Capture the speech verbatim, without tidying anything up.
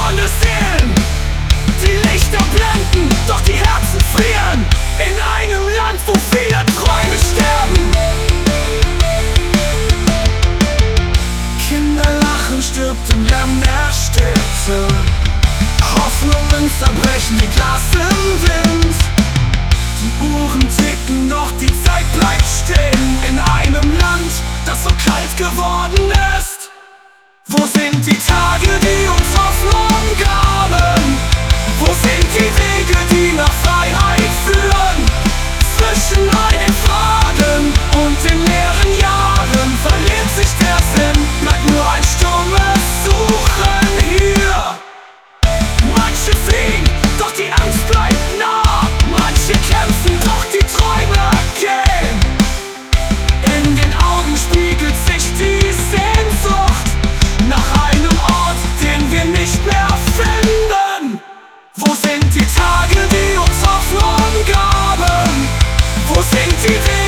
verlorene Seelen. Die Lichter blenden, doch die Herzen frieren. In einem Land, wo viele Träume sterben. Kinder lachen, stirbt im Lärm der Städte. Hoffnungen zerbrechen wie Glas im Wind. Die Uhren ticken, doch die Zeit bleibt stehen. In einem Land, das so kalt geworden ist. Wo sind die Tage, die uns Hoffnung gaben? Wo sind die Wege, die nach Freiheit führen? Zwischen all den Fragen und den leeren Jahren verliert sich der Sinn, bleibt nur ein stummes Suchen hier. Manche fliehen, doch die Angst bleibt nah. Manche kämpfen, doch die Träume gehen. In den Augen spiegelt sich die Sehnsucht nach einem Ort, den wir nicht mehr finden. Wo sind die Tage, die uns Hoffnung gaben? Wo sind die Wege?